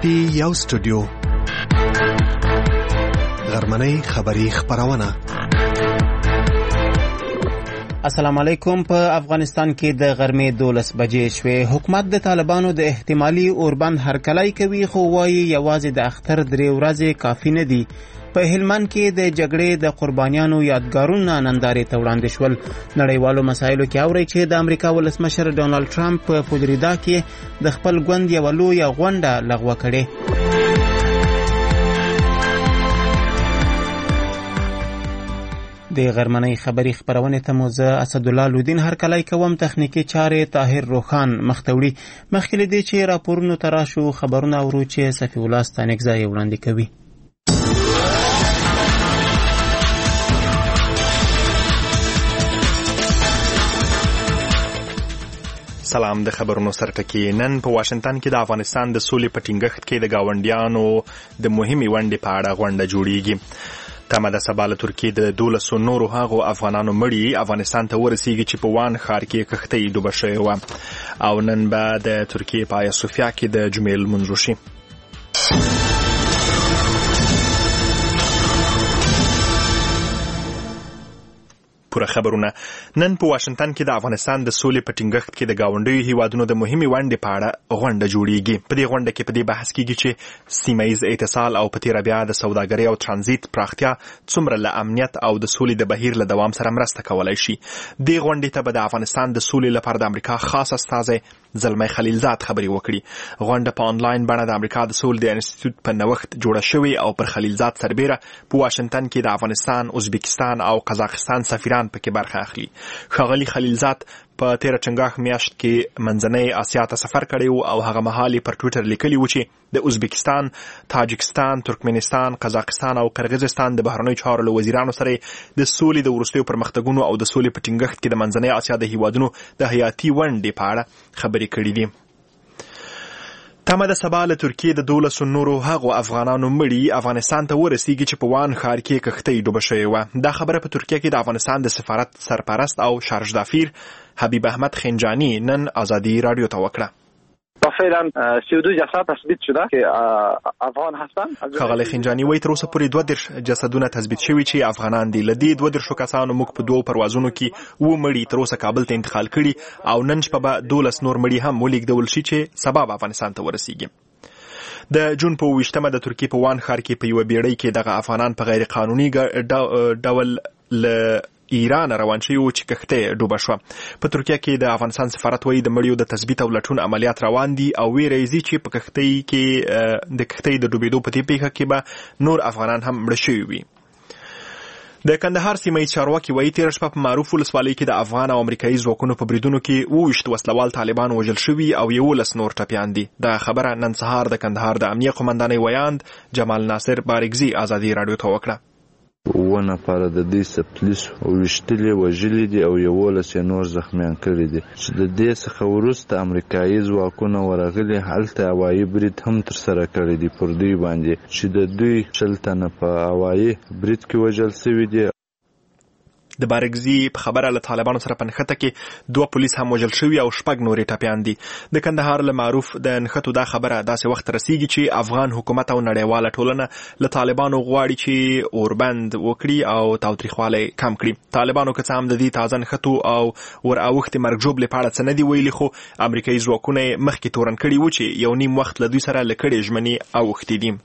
پی یو سټوډیو غرمنۍ خبری خبرونه. السلام علیکم. په افغانستان کې د غرمې 12 بجې شوې. حکومت د طالبانو د احتمالي اوربند هرکلی کوي، خو وایي یوازې د اختر 3 ورځې کافي نه دي. په هلمند کې د جګړې د قربانیانو یادګارونه نندارې ته وړاندې شول. نړیوالو مسایلو کې اوري چې د امریکا ولسمشر ډونالد ټرمپ په فلوریدا کې د خپل ګوند یوه لویه غونډه لغوه کړې. د غرمنۍ خبری خبرونه ته مو زه اسدالله لودین هرکلی کوم. تخنیکی چارې طاهر روخان مختوړي. مخکې له دې چې راپورونو ته راشو، خبرونه اورو چې صفی الله ستانکزی وړاندې کوي. سلام. د خبرونو سرټکی. نن په واشنگټن کې د افغانستان د سولې په ټینګښت کې د گاونډیانو د مهمې ونډې په اړه غونډه جوړیږي. تمه ده سبا له ترکیې د 12 نورو هغو افغانانو مړي افغانستان ته ورسیږي چې په وان ښار کې کښتۍ ډوبه شوې وه، او نن به د ترکیې په آیا صوفیا کې د جمعې لمونځ وشي. پوره خبرونه. نن په واشنگټن کې د افغانستان د سولې په ټینګښت کې د گاونډیو هیوادونو د مهمې ونډې په اړه غونډه جوړیږي. په دې غونډه کې په دې بحث کېږي چې سیمه ییز اتصال او په تېره بیا د سوداګرۍ او ترانزیت پراختیا څومره له امنیت او د سولې د بهیر له دوام سره مرسته کولی شي. دې غونډې ته به د افغانستان د سولې لپاره د امریکا خاص استازی زلمی خلیلزاد خبرې وکړي. غونډه په آنلاین بڼه د امریکا د سولې د انسټیټیوټ په نوښت جوړه شوې او پر خلیلزاد سربیره په واشنگټن کې د افغانستان، ازبکستان او قزاقستان سفیران پکې برخه اخلي. ښاغلي خلیلزاد په تیره چنګاښ میاشت کې منځنۍ اسیا ته سفر کړی و او هغه مهال پر ټویټر لیکلی و چې د ازبکستان، تاجکستان، ترکمنستان، قزاقستان او قرغیزستان د بهرنیو چارو له وزیرانو سره د سولې د وروستیو پرمختګونو او د سولې په ټینګښت کې د منځنۍ اسیا د هیوادونو د حیاتي ونډې په اړه خبرې کړې دي. تمه ده سبا له ترکیې د 12 نورو هغو افغانانو مړي افغانستان ته ورسیږي چې په وان ښار کې کښتۍ ډوبه شوې وه. دا خبره په ترکیه کې د افغانستان د سفارت سرپرست او شارژدافیر حبیب احمد خنجانی نن آزادی رادیو ته وکړه. فعلا 32 جسد تثبیت شده که افغان هستند. ښاغلی خنجانی وایي تر اوسه پورې 22 جسدونه تثبیت شوي چې افغانان دي. له دې 22 کسانو موږ په 2 پروازونو کې 2 مړي تر اوسه کابل ته انتقال کړي او نن شپه به 12 نور مړي هم ولېږدول شي چې سبا به افغانستان ته ورسیږي. د جون په 20مه د ترکیې په وان ښار کې په یوه بیړۍ کې دغه افغانان په غیر قانوني ډول له ایران روان شوي و چې کښتۍ ډوبه شوه. په ترکیه کې د افغانستان سفارت وایي د مړیو د تثبیت او لټون عملیات روان دي او ویره یې چې په کښتۍ کې د کښتۍ د ډوبېدو په دې پیښه کې به نور افغانان هم مړه شوي وي. د کندهار سیمه ییز چارواکي وایي تېره شپه په معروف ولسوالۍ کې د افغان او امریکایي ځواکونو په بریدونو کې 22 وسلوال طالبان وژل شوي او 11 نور ټپیان دي. دا خبره نن سهار د کندهار د امنیه قومندانۍ ویاند جمال ناصر بارګزي آزادي رادیو ته وکړه. 9 نفر د دې سپلیس وشتلې وژلې دي او 11 نور زخمیان کړي دي چې د دې څخه وروسته امریکایي ځواکونه ورغلي هلته هوایي برید هم ترسره کړی دي پر دوی باندې چې د دوی 40 تنه په هوایي برید کې وژل شوي دي. د بارګزي په خبره له طالبانو سره په نښته کې 2 پولیس هم وژل شوي او 6 نورې ټپیان دي. د کندهار له معروف د نښتو دا خبره داسې وخت رسیږي چې افغان حکومت او نړیواله ټولنه له طالبانو غواړي چې اوربند وکړي او تاوتریخوالی کم کړي. طالبانو که څه هم د دې تازه نښتو او ور اوښتې مرګ ژوبلې په اړه څه نه دي ویلي، خو امریکایي ځواکونه یې مخکې تورن کړي و چې 1.5 وخت له دوی سره له کډې ژمنې اوښتې دي.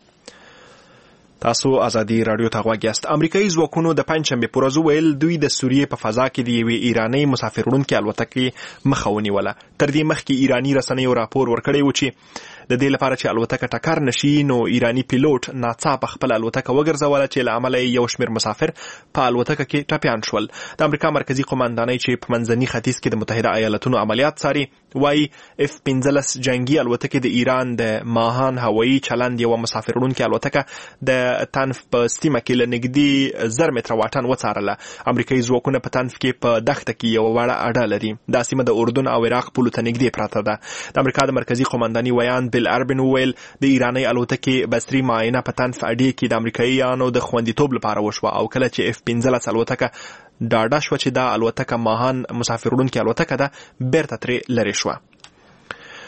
تاسو آزادي رادیو ته غوږ یاست. امریکایي ځواکونو د پنجشنبې په ورځ وویل دوی د سوریې په فضا کې د یوې ایرانۍ مسافر وړونکې الوتکې مخه ونیوله. تر دې مخکې ایراني رسنیو راپور ورکړی و چې د دې لپاره چې الوتکه ټکر نشي نو ایرانی پیلوټ ناڅاپه خپل الوتکه وګرځوله چې له امله یو شمېر مسافر په الوتکه کې ټپیان شول. د امریکا مرکزي قومندانۍ چې په منځني ختیځ کې د متحده ایالتونو عملیات څاري وایي F-15 جنگي الوتکې د ایران د ماهان هوایي چلند یوه مسافر وړونکې الوتکه د تنف په سیمه کې له نږدې 1000 متره واټن وڅارله. امریکایي ځواکونه په تنف کې په دښته کې یوه وړه اډه لري. دا سیمه د اردن او عراق پولو ته نږدې پرته ده. د امریکا د مرکزي قومندانۍ ویاند بیل اربن وویل د ایرانۍ الوتکې بصري معاینه په تنف اډې کې د امریکایانو د خوندیتوب لپاره وشوه او کله چې F-15 الوتکه ډاډه شوه چې دا الوتکه ماهان مسافر وړونکې الوتکه ده بیرته ترې لرې شوه.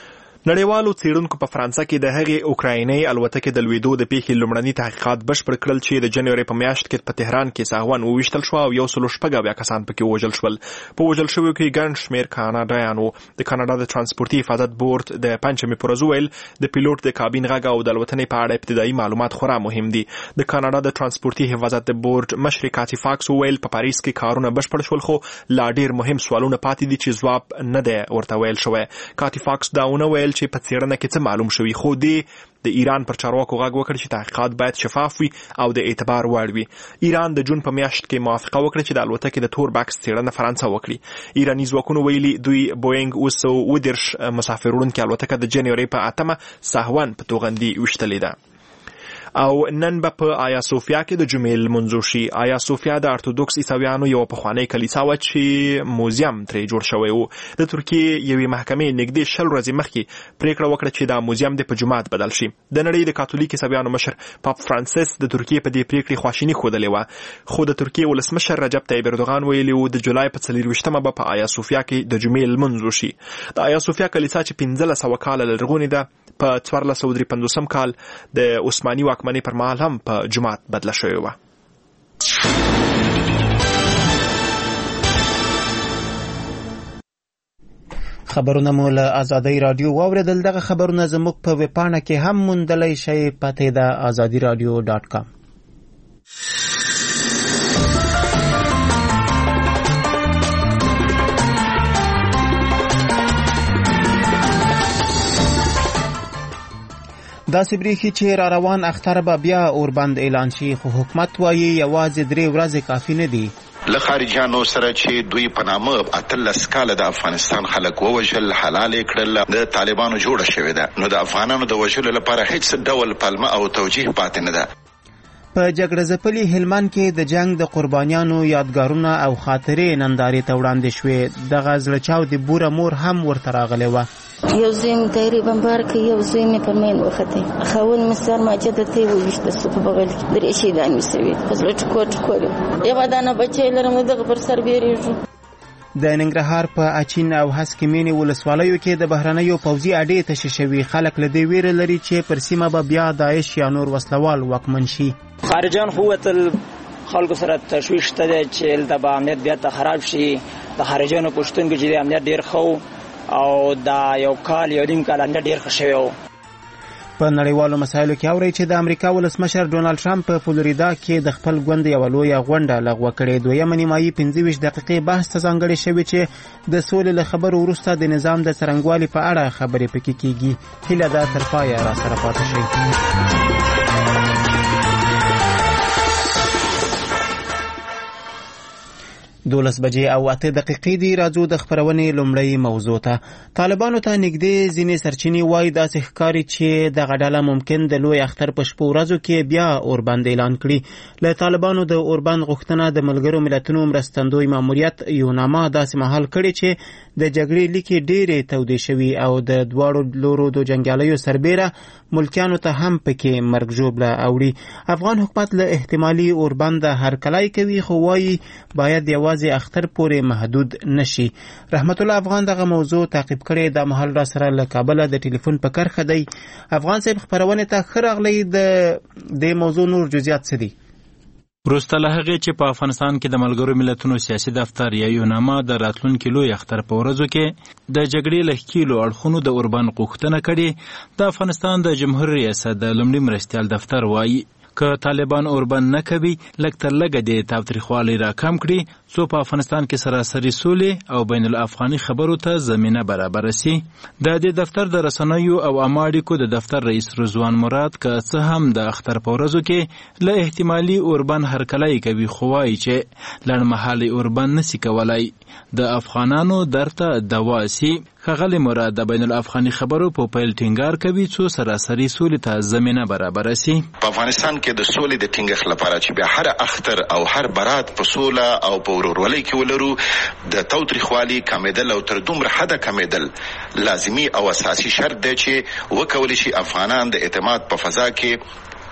نړیوالو څېړونکو په فرانسه کې د هغې اوکراینۍ الوتکې د لوېدو د پیښې لومړني تحقیقات بشپړ کړل چې د جنوري په میاشت کې په تهران کې ساهوان وویشتل شو او 186 کسان پکې ووژل شول. په وژل شویو کې ګڼ شمېر کاناډایان وو. د کاناډا د ترانسپورتي حفاظت بورډ د پنجشنبې په ورځ وویل د پیلوټ د کابین غږ او د الوتنې په اړه ابتدایي معلومات خورا مهم دي. د کاناډا د ترانسپورتي حفاظت بورډ مشر کاتي فاکس وویل په پاریس کې کارونه بشپړ شول خو لا ډېر مهم سوالونه پاتې دي چې ځواب نه دی ورته ویل شوی. کاتي فاکس دا ونه ویل چې په څېړنه کې معلوم شوی خو د ایران پر چارواکو غږ وکړ چې تحقیقات باید شفاف وي او د اعتبار وړ وي. ایران د جون په میاشت کې موافقه وکړه چې د الوتکې د تور بکس څېړنه فرانسه وکړي. ایراني ځواکونو ویلي دوی بوینګ 230 مسافر وړونکې الوتکه د جنوري په 8 ساهوان په توغندي وشتلې ده. او نن به په آیا صوفیا کې د جمعې لمونځ وشي. آیا صوفیا د ارتودوکس عیسویانو یو پخوانی کلیسا وه چې موزیم ترې جوړ شوی و. د ترکیې یوې محکمې نږدې 10 ورځې مخکې پریکړه وکړه چې دا موزیم د په جومات بدل شي. د نړۍ د کاتولیک عیسویانو مشر پاپ فرانسیس د ترکیې په دې پریکړې خواشیني ښودلې وه خو د ترکیې ولسمشر رجب طیب اردوغان ویلي و د جولای په 24 به په آیا صوفیا کې د جمعې لمونځ وشي. د آیا صوفیا کلیسا چې 1500 کاله لرغونې ده په 1453 کال د عثماني واکمنۍ پر مهال هم په جومات بدله شوې وه. خبرونه مو له آزادۍ رادیو واورېدل. دغه خبرونه زموږ په ویبپاڼه کې هم موندلی شئ. پته ده azadiradio.com. داسې بریښي چې را روان اختر به بیا اوربند اعلان شي خو حکومت وایي یوازې 3 ورځې کافي نه دي. له خارجيانو سره چې دوی په نامه 18 کاله د افغانستان خلک ووژل حلال کړل د طالبانو جوړه شوې ده نو د افغانانو د وژلو لپاره هیڅ ډول پلمه او توجیه پاتې نه ده. په جګړه ځپلي هلمند کې د جنگ د قربانیانو یادګارونه او خاطرې نندارې ته وړاندې شوې. دغه زړهچاو د بوره مور هم ورته راغلی وه. یو زوی مې تایرې بمبار کړ یو زوی مې په مین وختې خاون مې سر ماجده ته وویشته سو په بغل کې درې شهیدان مې سوي په زړه ټکور یوه دانه بچی لرم دغه پر سر بیریږو. د ننګرهار په اچین او هسکې مینې ولسوالیو کې د بهرنیو پوځي اډې تشې شوي. خلک له دې ویره لري چې پر سیمه به بیا داعش یا نور وسلوال واکمن شي. خارجان خو وتل خلکو سره تشویش ته دی چې هلته به امنیت بیا خراب شي. د خارجانو پوښتنه کې چې امنیت ډېر ښه او دا یو کال یو نیم کال امنیت ډېر ښه شوی و. په نړیوالو مسایلو کې اورئ چې د امریکا ولسمشر ډونالد ټرمپ په فلوریدا کې د خپل ګوند یوه لویه غونډه لغوه کړې. دویمه نیمایي 25 دقیقې بحث ته ځانګړې شوې چې د سولې له خبرو وروسته د نظام د څرنګوالي په اړه خبرې پکې کیږي. هیله ده تر پایه را سره پاتې شئ. 12 بجې او 8 دقیقې دي. راځو د خبرونې لومړی موضوع ته. طالبانو ته نږدې ځینې سرچینې وایي داسې ښکاري چې دغه ډله ممکن د لوی اختر په شپو ورځو کې بیا اوربند اعلان کړي. له طالبانو د اوربند غوښتنه د ملګرو ملتونو مرستندوی ماموریت یوناما داسې مهال کړي چې د جګړې لیکې ډېرې تودې شوي او د دواړو لورو د جنګیالیو سربیره ملکیانو ته هم پکې مرګ ژوبله اوړي. افغان حکومت له احتمالي اوربند هرکلی کوي خو وایي باید یوازې اختر پورې محدود نشي. رحمت الله افغان دغه موضوع تعقیب کړی. دا مهال را سره له کابله د ټلیفون په کرښه دی. افغان صاحب خبرونې ته ښه راغلی. د موضوع نور جزئیات څه دي؟ وروسته له هغې چې په افغانستان کې د ملګرو ملتونو سیاسي دفتر یا یوناما د راتلونکي لوی اختر په ورځو کې د جګړې له ښکیلو اړخونو د اوربند غوښتنه کړې. د افغانستان د جمهور ریاست د لومړي مرستیال دفتر وایي که طالبان اوربند نه کوي لږ تر لږه د تاوتریخوالي را کم کړي څو په افغانستان کې سراسري سولې او بین الافغاني خبرو ته زمینه برابره سي. د دې دفتر د رسنیو او عامه اړیکو د دفتر رئیس رضوان مراد که څه هم د اختر په ورځو کې له احتمالي اوربند هرکلی کوي خو وایي چې لنډمهالي اوربند نسي کولای. د افغانانو درته دوا سي. ښاغلی مراد د بین الافغاني خبرو په پیل ټینګار کوي څو سراسري سولې ته زمینه برابره سي. په افغانستان کې د سولې د ټینګښت لپاره چې بیا هر اختر او هر برات په سوله او په ورورولۍ کې ولرو د تاوتریخوالي کمیدل او تر دومره حده کمیدل لازمي او اساسي شرط دی چې وکولی شي افغانان د اعتماد په فضا کې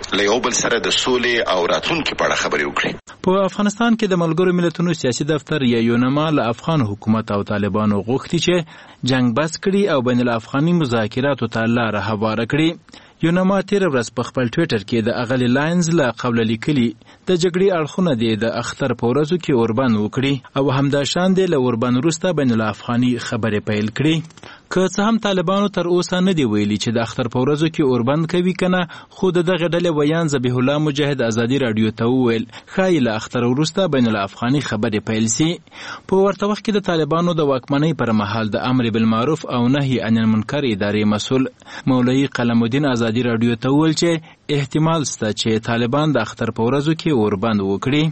له یو بل سره د سولې او راتلونکي په اړه خبرې وکړي. په افغانستان کې د ملګرو ملتونو سیاسي دفتر یا یونما له افغان حکومت او طالبانو غوښتي چې جنگ بس کړي او بین الافغاني مذاکراتو ته لاره هواره کړي. یونما تیر ورځ په خپل ټویټر کې د اغلی لاینز له قوله لیکلي د جګړې اړخونه دي د اختر په ورځو کې اوربان وکړي او همداشان دي له اوربان وروسته بین الافغاني خبرې پیل کړي. که څه هم طالبانو تر اوسه نه دی ویلي چې د اختر په ورځو کې اوربند کوي کنه، خو د دغه ډلې ویان ذبیح الله مجاهد ازادي راډیو ته وویل ښایي له اختر وروسته بین الافغاني خبرې پیل سي. په ورته وخت کې د طالبانو د واکمنۍ پر مهال د امر بالمعروف او نهي عن المنکر ادارې مسؤل مولوي قلم الدین ازادي راډیو ته وویل چې احتمال شته چې طالبان د اختر په ورځو کې اوربند وکړي.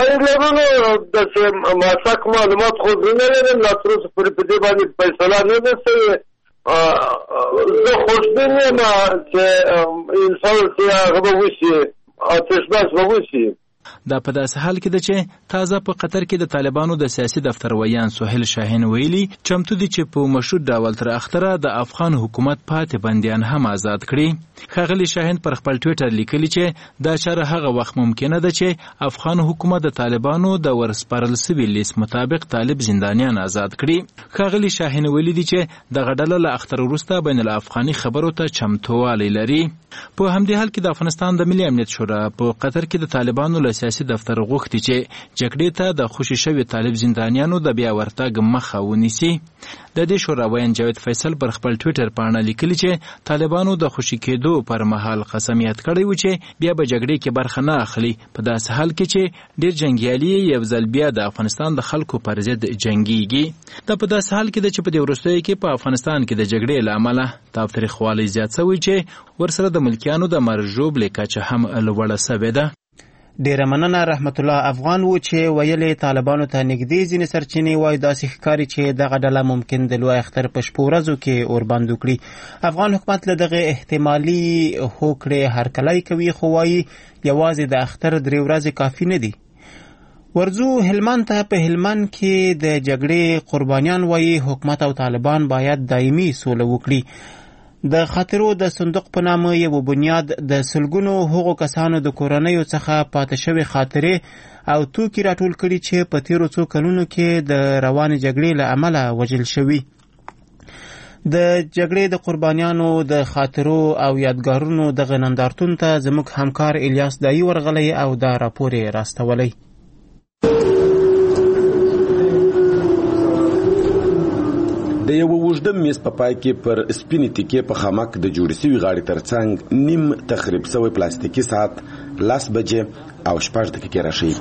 معلومات خو نه لرم، لا تر اوسه پورې په دې باندې فیصله نه ده شوې. زه خوشبین یم چې انسان چې هغه به وشي، آتش بس به وشي. دا په داسې حال کې ده چې تازه په قطر کې د طالبانو د سیاسي دفتر ویان سهیل شاهین ویلي چمتو دي چې په مشروط ډول تر اختره د افغان حکومت پاتې بندیان هم آزاد کړي. ښاغلي شاهین پر خپل ټویټر لیکلي چې دا چاره هغه وخت ممکنه ده چې افغان حکومت د طالبانو د ورسپارل سوي لیست مطابق طالب زندانیان آزاد کړي. ښاغلي شاهین ویلي دي چې دغه ډله له اختر وروسته بین الافغاني خبرو ته چمتووالی لري. په همدې حال کې د افغانستان د ملي امنیت شورا په قطر کې د طالبانو له سیاسي دفتر غوښتي چې جګړې ته د خوشي شوي طالب زندانیانو د بیا ورتګ مخه ونیسي. د دې شورا ویان جاوید فیصل پر خپل ټویټر باندې لیکلي چې طالبانو د خوشي کېدو پر مهال قسمیت کړی و چې بیا به جګړې کې برخه نه اخلي، په داسې حال کې چې ډېر جنګیالي یو ځل بیا د افغانستان د خلکو پر ضد جنګیږي. دا په داسې حال کې ده چې په دې وروستیو کې په افغانستان کې د جګړې له امله تاوتریخوالی زیات شوی چې ورسره د ملکیانو د مرګ ژوبلې کچه هم لوړه شوې ده. ډیره مننه رحمت الله افغان و چې ویلې طالبانو ته نږدې ځینې سرچینې وایي داسې ښکاري چې دغه ډله ممکن د لوی اختر په شپو ورځو کې اوربند وکړي. افغان حکومت له دغه احتمالي هوکړې هرکلی کوي، خو وایي یوازې د اختر 3 ورځې کافي نه دي. ورځو هلمند ته. په هلمند کې د جګړې قربانیان وایي حکومت او طالبان باید دایمي سوله وکړي. د خاطرو د صندوق په نامه یو بنیاد د سلګونو هغو کسانو د کورنیو څخه پاتې شوی خاطرې او توکي راټول کړي چې په تیرو څو کلونو کې د روانې جګړې له امله وژل شوي. د جګړې د قربانیانو د خاطرو او یادګارونو دغه نندارتون ته زموږ همکار الیاس دایی ورغلی او دا راپور یې راستولی. د یو وژده میز په پای کې پر سپینې تکې په خامک د جوړې سوي غاړې ترڅنګ نیم تخریب سوی پلاستیکي ساعت 10 بجې او 6 دقیقې راشي.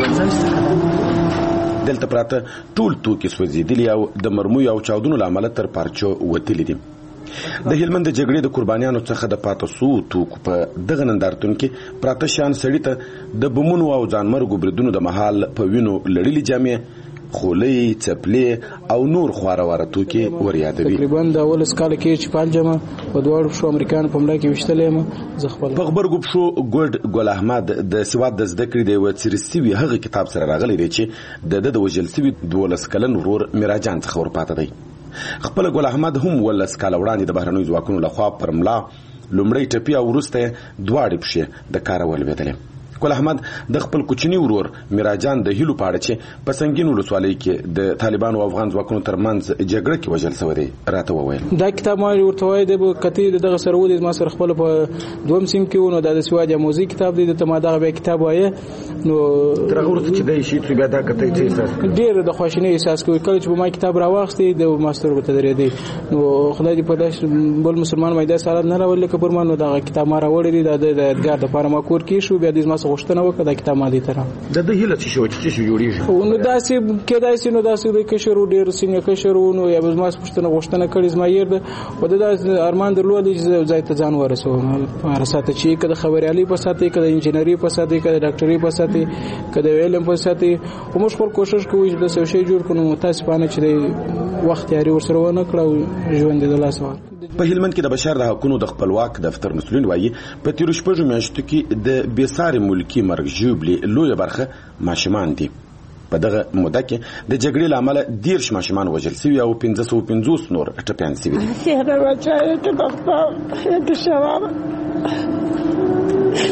دلته پراته ټول توکي سوځېدلي او د مرمیو او چاودنو له امله تر پارچو وتلي دي. د هلمند د جګړې د قربانیانو څخه د پاتې سوو توکو په دغه نندارتون کې پراته شان سړي ته د بمونو او ځانمرګو بریدونو د مهال په وینو لړلي جامې، خولۍ، څپلې او نور خواره توکي وریادوي. تقریبا د اول سکاله کې چې پالجمه په دوړ شو امریکایانو په مړه کې وشتلې زه خپل په خبرګوب شو ګل احمد د سواد د زده کړې د وڅرسوي هغه کتاب سره راغلی دی چې د وژل سوي 12 کلن ورور میراجان څخه ورپاته دی. خپل ګل احمد هم ولس کال وړاندې د بهرنیو ځواکونو لخوا پر ملا لومړی ټپي او وروسته دواړې پښې د کاره ولوېدلې. ګل احمد د خپل کوچنی ورور میراجان د هیلو پاړه چې په سنگین ولسوالۍ کې د طالبانو او افغان ځواکونو ترمنځ جګړه کې وژل شوی دی راته وویل. دا کتاب ما ورته وای د کتې دغه سره ودی ما سره خپل په دوم سیم کې ونه د سواد موزي کتاب دی ته ما دغه به کتاب وای نو تر هغه ورته چې د شي څه بیا دا کته چې احساس ډیر د خوشنۍ احساس کوي کله چې ما کتاب راوښتي د ماستر ورته درې دی نو خدای دې په داش بل مسلمان مې دا سره نه راول کې پرمانو دغه کتاب ما راوړی دی د ادګار د پاره ما کور کې شو بیا د ما غوښتنه وکړه د کتاب مادي تر د هیله چې جوړیږي نو داسې کېدای نو داسې د کشرو ډیر سینې کشرو نو یا به ما غوښتنه کړې زما یې د او د ارمان درلود چې ځای ته ځان ورسوم رساته چې کده خبريالي په ساتي کده انجنیری په ساتي کده ډاکټري په ساتي کده علم په ساتي او موږ خپل کوشش کوو چې د څه شي جوړ کړو متاسفانه چې وخت یاري ورسره ونه کړو ژوند د لاس وار. په هلمند کې د بشر د حقوقو د خپلواک دفتر مسؤلین وایي په تیرو شپږو میاشتو کې د بیساري ملکی مرګ ژوبلې لویه برخه ماشومان دي. په دغه موده کې د جګړې له امله 10 ماشومان وژل شوي او 550 نور ټپیان شوي دي.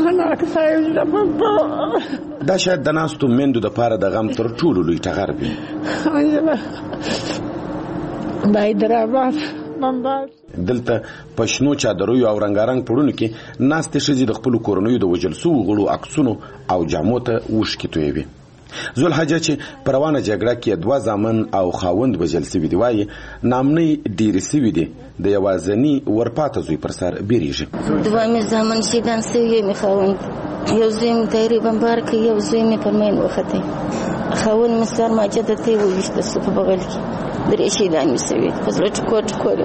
دا شاید د ناستو میندو دپاره د غم تر ټولو لوی ټغر وي. دلته په شنو چادرویو او رنګارنګ پوړونو کې ناستې ښځې د خپلو کورنیو د وژل سوو غړو عکسونو او جامو ته اوښکې تویوي. ذوالحجه چې په روانه جګړه کې 2 زامن او خاوند وژل سوي دي، وایي نامنۍ ډېرې سوي دي، د یوازني ورپاته زوی پر سر بیریږي. 2 مې زامن شهیدان سوي، مې خاوند یو زوی مې طیارې بمبار کړ، یو زوی مې پر مین وختی، خاوند مې سر ماچته ته وویشته سو په بغل کې، 3 شهیدان مې سوي په زړه ټکور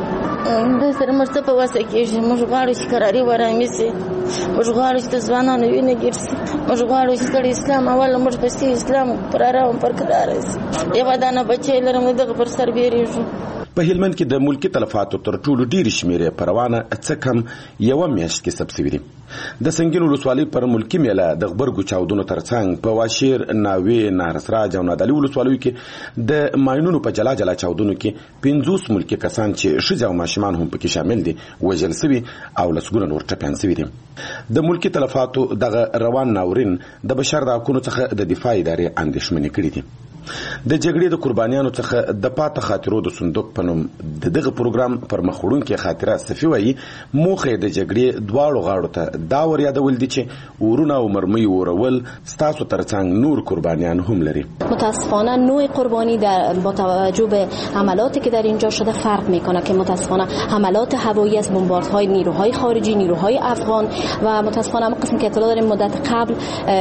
د سره مرسته په واسه کېږي. موږ غواړو چې قراري ورامي سي، موږ غواړو چې د ځوانانو وینه ګیر سي، موږ غواړو چې ستړي اسلام اول موږ پسې اسلام پر آرام پر قرار سي. یو دانه بچی لرم دغه پر سر بیریږو. په هلمند کې د ملکی تلفاتو تر ټولو ډېرې شمیرې په روانه څه کم 1 میاشت کې ثبت شوي دي. د سنګین ولسوالۍ پر ملکی میله د غبرګو چاودنو ترڅنګ په واشیر، ناوې، نارسراج او نادعلي ولسوالیو کې د ماینونو په جلا جلا چاودنو کې 50 ملکی کسان چې ښځې او ماشومان هم پکې شامل دي وژل سوي او لسګونه نور ټپیان سوي دي. د ملکی تلفاتو دغه روان ناورین د بشر د حقونو څخه د دفاع ادارې اندېښمنې کړي دي. د جګړې د قربانیانو څخه د پاته خاطرو د صندوق په نوم دغه پروګرام پر مخ وړونکې خاطره صفي وایي موخه د جګړې دواړو غاړو ته دا ور یادول دي چې ورونه او مرمۍ ورول ستاسو ترڅنګ نور قربانیان هم لري. متاسفانه نوع قربانی با توجه به عملاتی که در اینجا شده فرق میکنه که متاسفانه حملات هوایی از بمباردهای نیروهای خارجی، نیروهای افغان و متاسفانه هم قسم که اطلاع داریم مدت قبل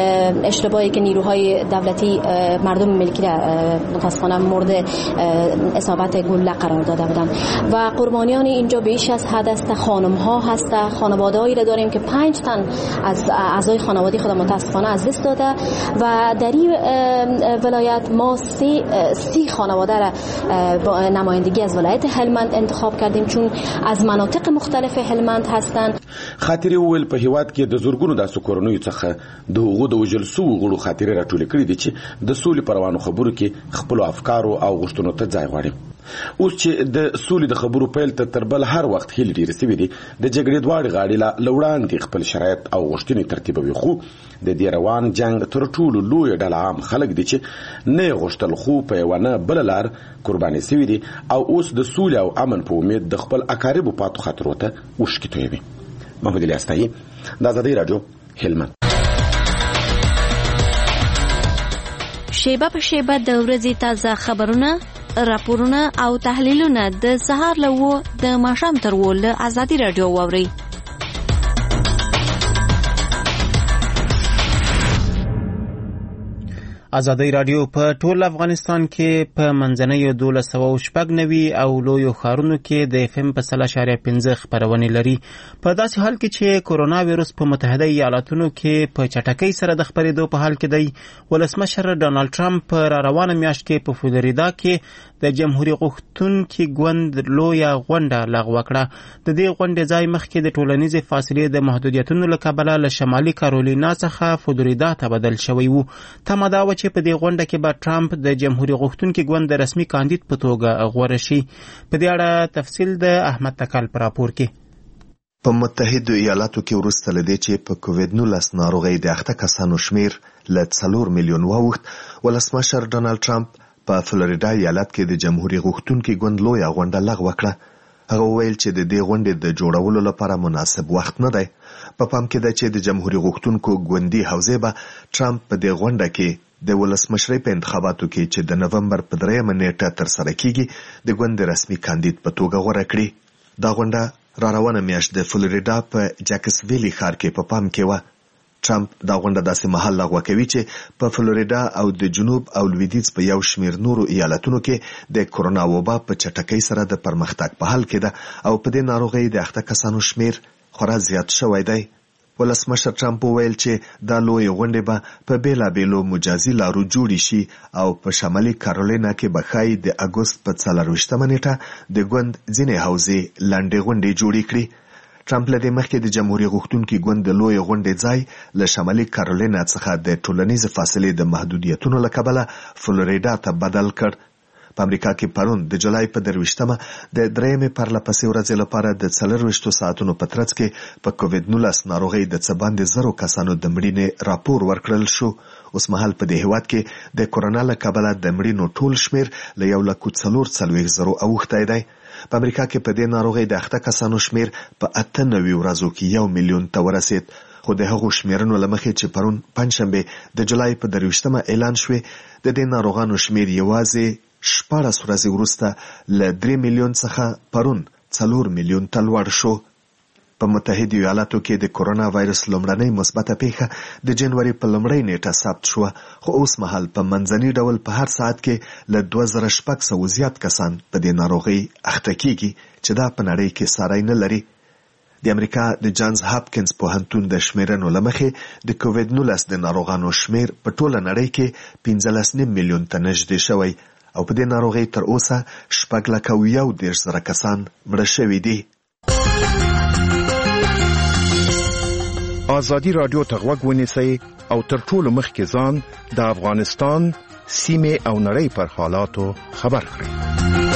اشتباهی که نیروهای دولتی مردم ملکی متاسفانه مورد اصابت گلوله قرار داده بودن و قربانیان اینجا بیش از حد است. خانم ها هست، خانواده‌ای را داریم که 5 تن از اعضای خانواده خود متاسفانه از دست داده و در این ولایت ما 30 خانواده را با نمایندگی از ولایت هلمند انتخاب کردیم چون از مناطق مختلف هلمند هستند. خاطري ویل په هیواد کې د زورګونو د سکورونو څخه د هغو د وژل سوو غړو خاطرې راټولې کړې دي چې د سولې پروانو خبرو کې خپل افکارو او غوښتنو ته ځای غواړي. اوس چې د سولې د خبرو پیل ته تر بل هر وخت هیلې ډېرې سوي دي، د جګړې دواړې غاړې له وړاندې خپل شرایط او غوښتنې ترتیبوي، خو د دې روان جنګ تر ټولو لویه ډله عام خلک دي چې نه یې غوښتل خو په یوه نه بله لار قرباني سوي دي او اوس د سولې او امن په امید د خپل اقاربو پاتو خاطرو ته اوښکې تویوي. محمد علي استایي، د آزادۍ راډیو، هلمند. شیبه په شیبه د ورځې تازه خبرونه، راپورونه او تحلیلونه د سهار له 9 د ماښام تر 10 له آزادۍ راډیو واورئ. آزادۍ راډیو په ټول افغانستان کې په منځنیو 1290 او لویو ښارونو کې د FM په 3.5 خپرونې لري. په داسې حال کې چې کورونا ویروس په متحده ایالاتونو کې په چټکۍ سره د خپرېدو په حال کې دی، ولسمشر ډانلډ ټرمپ په روانه میاشت کې په فلوریدا کې د جمهوریت غوښتونکي ګوند لویه غونډه لغوه کړه. د دې غونډې ځای مخکې د ټولنیزې فاصلې د محدودیتونو له کبله له شمالي کارولینا څخه فلوریدا ته بدل شوی و. تمه دا وه چې په دې غونډه کې به ټرمپ د جمهوریت غوښتونکي ګوند د رسمي کاندید په توګه غوره شي. په دې اړه تفصیل د احمد تکل په راپور کې. په متحده ایالاتو کې وروسته له دې چې په کووید-19 ناروغۍ د اخته کسانو شمیر له 4 میلیون واوښت، ولسمشر ډانلډ ټرمپ په فلوریدا ایالت کې د جمهوریت غوښتونکي ګوند لویه غونډه لغوه کړه. هغه وویل چې د دې غونډې د جوړولو لپاره مناسب وخت نه دی. په پام کې ده چې د جمهوریت غوښتونکو ګوندي حوزې به ټرمپ په دې غونډه کې د ولسمشرۍ په انتخاباتو کې چې د نومبر په 3 نیټه ترسره کیږي د ګوند رسمي کاندید په توګه غوره کړي. دا غونډه را روانه میاشت د فلوریدا په جاکسویلی ښار کې په پام کې وه. ټرمپ دا غونډه داسې مهال لغوه کوي چې په فلوریدا او د جنوب او لویدیځ په یو شمیر نورو ایالتونو کې د کورونا وبا په چټکۍ سره د پرمختګ په حال کې ده او په دې ناروغۍ د اخته کسانو شمیر خورا زیات شوی دی. ولسمشر ټرمپ وویل چې دا لویې غونډې به په بیلابیلو مجازي لارو جوړې شي او په شمالي کارولینا کې به ښایي د اګوست په 24 نیټه د ګوند ځینې حوزې لنډې غونډې جوړې کړي. ټرمپ له دې مخکې د جمهوریت غوښتونکي ګوند د لویې غونډې ځای له شمالي کارولینا څخه د ټولنیزې فاصلې د محدودیتونو له کبله فلوریدا ته بدل کړ. په امریکا کې پرون د جولای په 23مه د درېمې پرلپسې ورځې لپاره د 24 ساعتونو په ترڅ کې په کووډ-19 ناروغۍ د څه باندې 100 کسانو د مړینې راپور ورکړل شو. اوس مهال په دې هیواد کې د کورونا له کبله د مړینو ټول شمیر له 1,440,000 اوښتی دی. په امریکا کې په دې ناروغۍ د اخته کسانو شمیر په 98 ورځو کې 1 میلیون ته ورسید. خو د هغو شمیرنو له مخې چې پرون پنځشنبه د جولای په 23مه اعلان شوې، د دې ناروغانو شمیر یوازې 14 ورځې وروسته له 3 میلیون څخه پرون 4 میلیون ته لوړ شو. په متحده ایالاتو کې د کورونا وایرس لومړنۍ مثبته پیښه د جنوري په لومړۍ نیټه ثبت شوه، خو اوس مهال په منځني ډول په هر ساعت کې له 2600 زیات کسان په دې ناروغۍ اخته کیږي چې دا په نړۍ کې ساری نه لري. د امریکا د جانز هاپکینز پوهنتون د شمیرنو له مخې د کووډ-19 د ناروغانو شمیر په ټوله نړۍ کې 15.5 میلیون ته نږدې شوی او په دې ناروغۍ تر اوسه 6,110,000 کسان مړه شوي دي. ازادي رادیو ته غوږ ونیسئ او تر ټولو مخکې ځان د افغانستان سیمې او نړۍ پر حالاتو خبر کړئ.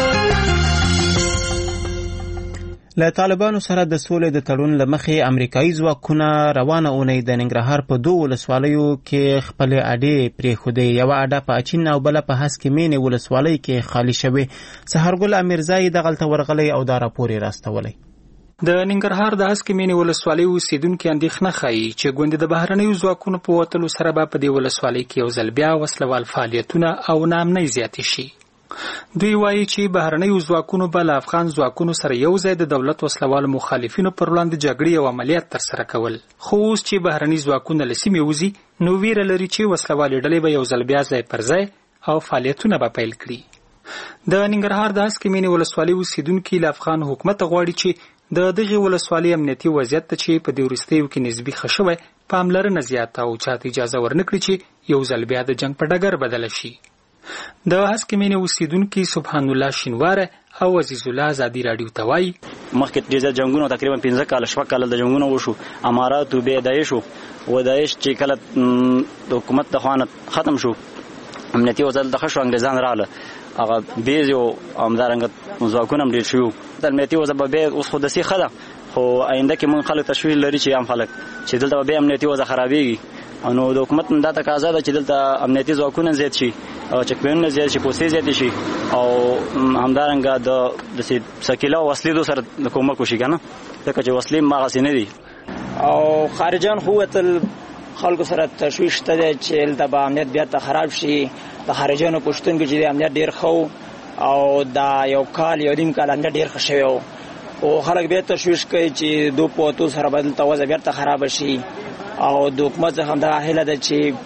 له طالبانو سره د سولې د تړون له مخې امریکایي ځواکونه روانه اونۍ د ننګرهار په 2 ولسوالیو کې خپل اډې پرېښودې. یوه اډه په اچین او بله په هسکې مینې ولسوالۍ کې خالي شوې. سحرګل امیرزای دغلته ورغلی او دا راپور یې راستولی. د ننګرهار د هسکې مینې ولسوالۍ اوسیدونکي اندېښنه ښایي چې ګوندې د بهرنیو ځواکونو په وتلو سره به په دې ولسوالۍ کې یو ځل بیا وسلوال فعالیتونه او ناامنۍ زیاتې شي. دوی وایي چې بهرنیو ځواکونو به له افغان ځواکونو سره یو ځای د دولت وسلوالو مخالفینو پر وړاندې جګړې او عملیات ترسره کول. خو اوس چې بهرني ځواکونه له سیمې وځي نو ویره لري چې وسلوالې ډلې به یو ځل بیا ځای پر ځای او فعالیتونه به پیل کړي. د ننګرهار د هسکې مینې ولسوالۍ اوسیدونکي له افغان حکومت غواړي چې د دغې ولسوالۍ امنیتي وضعیت ته چې په دې وروستیو کې نسبي ښه شوی پاملرنه زیاته او چاته اجازه ورنکړي چې یو ځل بیا د جنګ په ډګر بدله شي. د هسکې مینې اوسیدونکي سبحان الله شینواره او عزیز الله ازادي راډیو ته وایي مخکې ډېر جنګونه تقریبا 15 کاله شپږ کاله د جنګونه وشو، امارات به داعش او داعش چې کله د حکومت د خوانه ختم شو امنیتي وضعیت د خښو انګریزان رااله هغه بیز او همدارنګه ځواکونه ډېر شو. د امنیتي وضعیت به اوس خو داسې ښه ده، خو آینده کې مونږ خلک تشویق لري چې عام خلک چې دلته به امنیتي وضع خرابېږي. نو د حکومت دا تقاضا ده چې دلته امنیتي ځواکونه زیات شي او چکپینونه زیات شي، پوستې زیات شي او همدارنګه د سکیلا او وسلې سره د کومک وشي کنه، ځکه چې وسلې ماغسې نه دي او خارجان خو تل خلکو سره تشویش ته چې دلته به امنیت بیا ته خراب شي. د خارجانو پښتون کې چې امنیت ډیر خو او دا یو کال یو نیم کال امنیت ډیر ښه شوی او خلک بیا تشویش کوي چې دو پوتو سره بدل ته وضع بیا ته خراب شي او د حکومت څخه دا هیله ده چې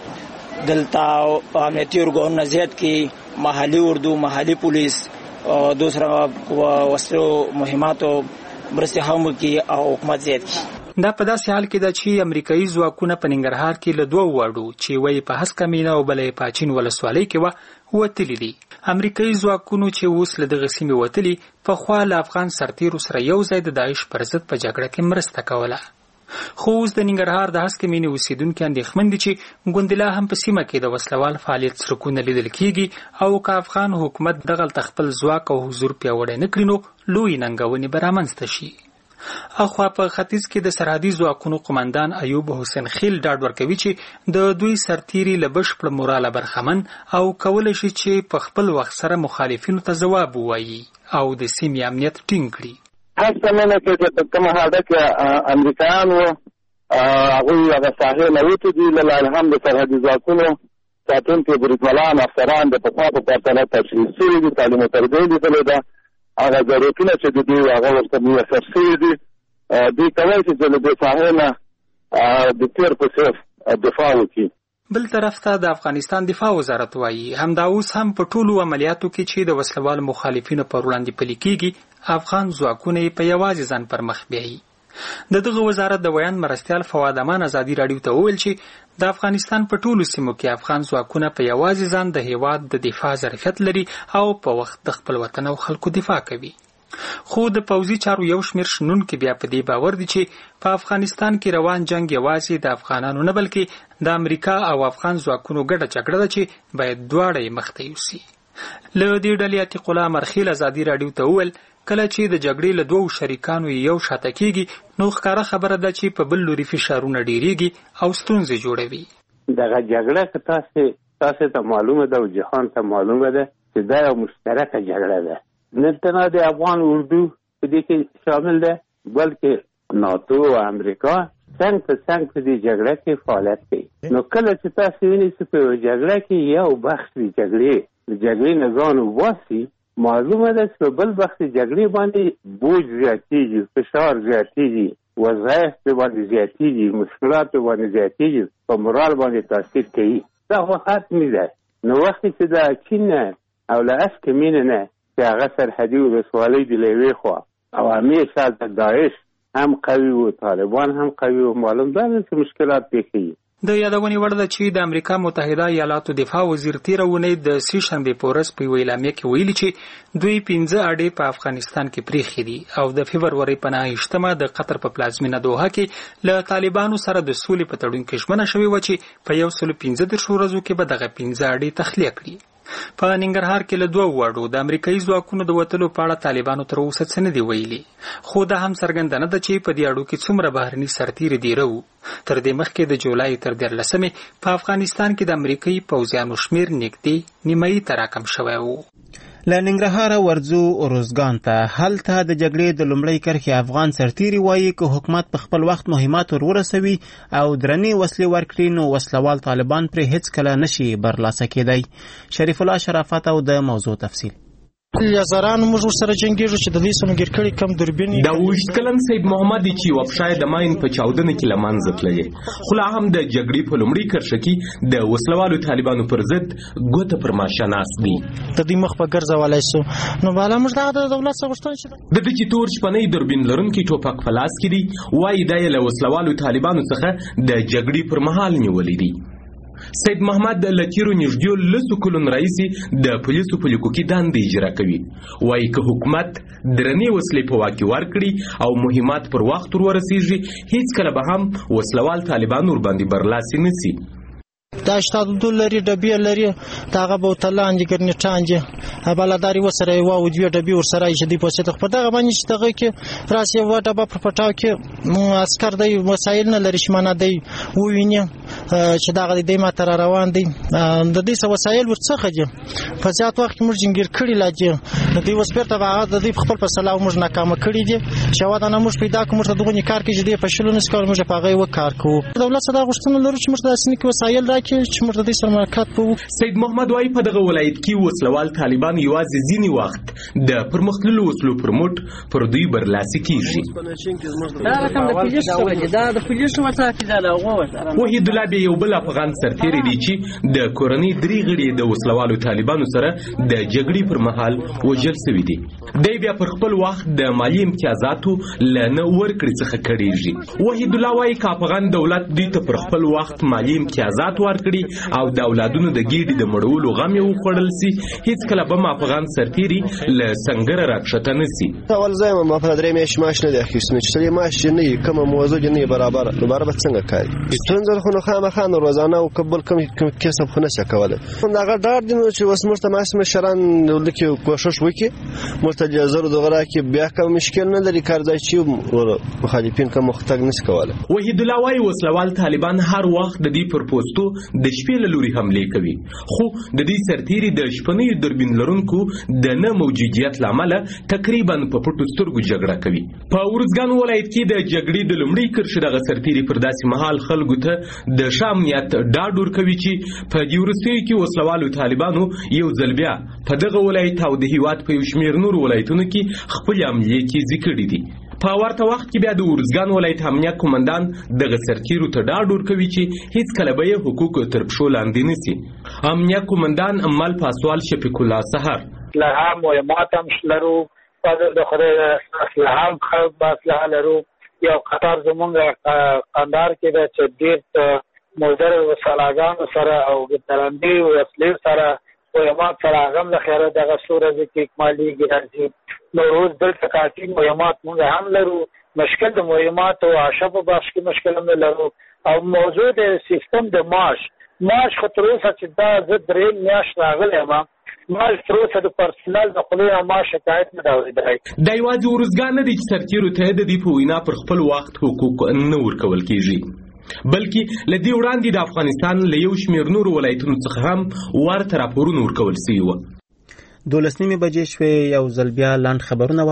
دلته امنیتي ارګانونه زیات کی محلي اردو محلي پولیس او دوسرا وسلو مهماتو مرستې هم کی او حکومت زیات کی. دا په داسې حال کې ده چې امریکایي ځواکونه په ننګرهار کې له 2 واړو چې وایي په هسکه مینه او بلې په اچین ولسوالۍ کې وتلي دي. امریکایي ځواکونو چې اوس له دغه سیمې وتلي پخوا له افغان سرتیرو سره یو ځای د داعش پر ضد په جګړه کې مرسته کوله. خو اوس د ننګرهار د هسکې مینې اوسیدونکي اندېښمن دي چې ګوندلا هم په سیمه کې د وسلوال فعالیت څرکونه لیدل کیږي او که افغان حکومت دغلته خپل ځواک او حضور پیاوړی نه کړي نو لوی ننګونې به رامنځته شي. اخوا په ختیځ کې د سرحدي ځواکونو قماندان ایوب حسین خیل ډاډ ورکوي چې د دوی سرتیري له بشپړ موراله برخمن او کولی شي چې په خپل وخت سره مخالفینو ته ځواب ووایي او د سیمې امنیت ټینګ کړي. هسته مینه کې چې کومه حاله کې امریکایان وو هغوی هغه ساحې نه وتې دي له لارې هم د سرحدي ځواکونو ساتونکي بریدمنان افسران د پخوا په پرتله تشریح شوي دي، تعلیم او تربیه یې لیدلې ده. هغه ضرورتونه چې د دوی هغه ورته میسر شوي دي، دوی کولی شي چې له دې ساحې نه د تیر په څېر دفاع وکړي. بل طرف ته د افغانستان دفاع وزارت وایي همدا اوس هم په ټولو عملیاتو کې چې د وسلوال مخالفینو پر وړاندې پلي کیږي افغان ځواکونه یې په یوازې ځان پر مخ بیایي. د دغه وزارت د بیان مرستیال فواد امان ازادي راډیو ته وویل چې د افغانستان په ټولو سیمو کې افغان ځواکونه په یوازې ځان د هیواد د دفاع ظرفیت لري او په وخت د خپل وطن او خلکو دفاع کوي. خو د پوځي چارو یو شمېر شنونکي بیا په دې باور دي چې په افغانستان کې روان جنگ یوازې د افغانانو نه بلکې د امریکا او افغان ځواکونو ګډه جګړه ده چې باید دواړه یې مخته یوسي. له دې ډلې عتیق الله مرخیل ازادي راډیو ته وویل کله چې د جګړې له دوو شریکانو یو شاته کیږي نو ښکاره خبره ده چې په بل لوري فشارونه ډیریږي او ستونزې جوړوي. دغه جګړه که تاسو ته معلومه ده او جهان ته معلومه ده چې دا یو مشترکه جګړه ده، نه تنها د افغان اردو په دې کې شامل ده بلکې ناتو او امریکا څنګ په څنګ په دې جګړه کې فعالیت کوي. نو کله چې تاسو وینئ چې په جګړه کې یو بخش د جګړې نه ځان وباسي، معلومه ده چې په بل بخش جګړې باندې بوج زیاتېږي، فشار زیاتېږي، وظایف باندې زیاتېږي، مشکلات باندې زیاتېږي، په مورال باندې تاثیر کوي. دا خو حتمي ده. نو وخت چې د چین نه او له اسکمینه نه چې هغه سرحدي ولسوالۍ د له یوې خوا او همیشه د داعش هم قوي و طالبان هم قوي و، معلوم ده چې مشکلات پیښیږي. د یادونې وړ ده چې د امریکا متحده ایالاتو دفاع وزیر تیره اونۍ د سې شنبې په ورځ په یوه اعلامیه کې ویلي چې دوی 15 اډې په افغانستان کې پرېښې دي او د فبرورۍ په 9 د قطر په پلازمینه دوحه کې له طالبانو سره د سولې په تړون کې ژمنه شوې وه چې په 115 ورځو کې به دغه 15 اډې تخلیه کړي. په ننګرهار کې له 2 واړو د امریکایي ځواکونو د وتلو په اړه طالبانو تر اوسه څه نه دي ویلي، خو دا هم څرګنده نه ده چې په دې اړو کې څومره بهرني سرتیري دیره وو. تر دې مخکې د جولای تر 14 په افغانستان کې د امریکایي پوځیانو شمیر نږدې نیمایي ته راکم شوی وو. له ننګرهاره ورځو اروزګان ته. هلته د جګړې د لومړۍ کرښې افغان سرتیري وایي که حکومت په خپل وخت مهمات ورسوي او درنې وسلې ورکړي نو وسلوال طالبان پرې هیڅکله نشي برلاسه کېدی. شریف الله شرافت او د موضوع تفصیل. یزران موږ ورسره جنګیږو چې د دې سمګر کړي کم دوربین دا وشت کلن سید محمد چې وبشای د ماین په 14 کې لمانځه تللې، خو لا هم د جګړې په لومړي کرښه کې د وسلوالو طالبانو پر ضد ګوته پر ماشه ناست دي. د دې مخ په ګرځولای سو نو بالا موږ د دولت څخه غوښتنه چې د دې چې تور شپنې دوربین لرونکي ټوپک فلاس کړي وایي دا له وسلوالو طالبانو څخه د جګړې پر مهال نیولې دي. سید محمد لتیرو نږدې لسو کلونو راهیسې د پولیسو په لیکو کې دندې اجرا کوي. وایي که حکومت درنې وسلې په واک کې ورکړي او مهمات پر وخت ورسیږي هیڅکله به هم وسلوال طالبان ورباندې برلاسي نشي. دا $80 لري ډبې لري داغه بوتلان دي ګرنټان دي بلاداري وسره یو دوه ډبې ورسره چې دی په څه په دغه باندې چې دغه کې راسي و ډبه په پټاو کې عسكر دی وسایل نه لري شمنه دی وویني چې دغه دی ماته روان دي د دې څه وسایل ورڅخه دي په ځات وخت موږ جنګیر کړی لاجی د دې وسپرته هغه د دې خپل په سلاو موږ ناکام کړی دي چې واده نه موږ پیدا کوم ته دغه کار کې چې دی په شلو نس کول موږ په هغه وکړ کوو دولت صدا غوښتنه لري چې موږ د اسنیک وسایل سید محمد وايي په دغه ولایت کې وسلوال طالبان یوازې ځینی وخت د پرمختللو وسلو پر موټ پر دوی برلاسي کیږي. دا رقم د پولیسو څخه دا د پولیسو وساتې دا لغوه وحید الله به یو بل افغان سرتیری دی چې د کورنۍ درې غړي د وسلوالو طالبانو سره د جګړې پر مهال وژل شوی دی. دی بیا پر خپل وخت د مالی امتیازاتو لنه ورکړي څخه کړيږي. وحید الله وايي که افغان دولت دوی ته پر خپل وخت مالی امتیازات ورکړي او د اولادونو د ګیډې د مړولو غم یې وخوړل سي هیڅ کله به افغان سرتیري له سنګره راکښته نسي. اول ځای ما په درې میاشتې معاش نه دی اخیستنی چې سړي معاش نه کومه موضوع نه برابر به څنګه کوي ستونزه خو نو خامخا روزانه او قبول کوم کسب خو نشه کوله دغه ډار دی چې اوس موږ ته ماسمه شران لکه کوشش وکړي مرتجع زرو دغه کې بیا کوم مشکل نه لري کار ځای چې مخالفین کوم مختګ نس کوله. وحید الله وايي وسلوال طالبان هر وخت د دې پر پوسټو د شپې له لوري حمله کوي خو د دې سرتیري د شپنې دوربین لرونکو د نه موجودیت لامل تقریبا په پټو سترګو جګړه کوي. په ورزګان ولایت کې د جګړې د لومړي کرښې دغه سرتیري پر داسې مهال خلکو ته د شامنیت ډاډ ورکوي چې په دې وروستیو کې وسلوالو طالبانو یو ځل بیا په دغه ولایت او د هیواد په یو شمېر نور ولایتونو کې خپل عملیې کې ذکر دي. په ورته وخت کې بیا د ورزګان ولایت امنیه قومندان دغه سرتیرو ته ډاډ ورکوي چې هیڅ کله به یې حقوق تر پښو لاندې نشي. امنیه قومندان امال پاسوال شفیق الله سحر اسلحه مهمات هم لرو د خدای اسلحه هم خلق با اسلحه لرو یو قطار زمونږ قندار کې د چې ډېر مودر وسلاګانو سره او ګترندې وسلې سره مهمات سره هغه د خیره دغه سورج کې اکمالېږي راځي نو روز دلته کافي مهمات موږ هم لرو مشکل د مهمات او عشب بخش کې مشکل هم لرو او موضوع د سیستم د معاش ماش خو تر اوسه چې دا زه درې میاشت راغلی یم ماش تر اوسه د پرسنل د خولې نه ما شکایت نه دی اورېدلی. دا یوازې ورزګان نه دی چې سرتیرو ته د دې په وینا پر خپل وخت حقوق نه ورکول کیږي، بلکې له دې وړاندې د افغانستان له یو شمېر نورو ولایتونو څخه هم ورته راپورونه ورکول سوي وو. 12 بجې شوې، یو ځل بیا لاند خبرونه